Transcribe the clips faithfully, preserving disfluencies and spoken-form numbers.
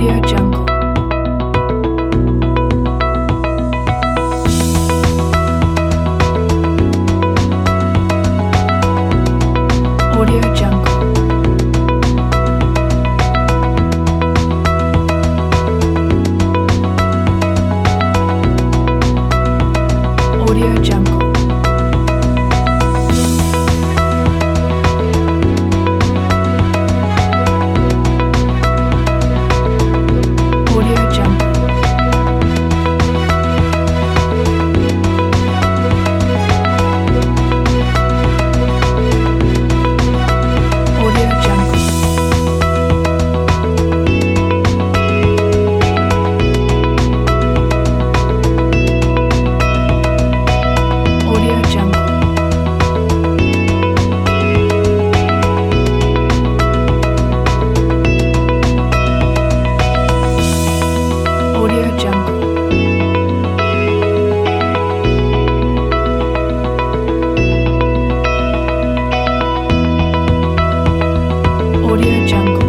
Audio Jungle. Audio Jungle. Audio Jungle. Audio Jungle. Audio Jungle. Audio Jungle. Audio Jungle. Audio Jungle.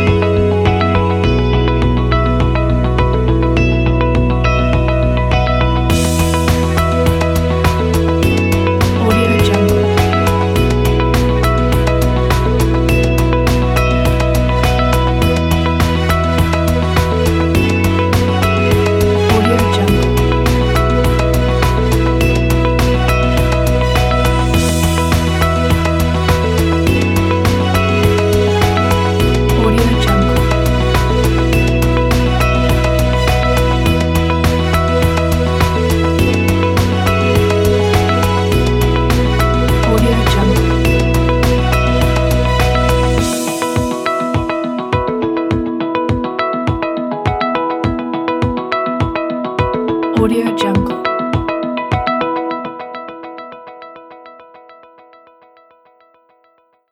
Audio Jungle. Audio Jungle. Audio Jungle. Audio Jungle. Audio Jungle.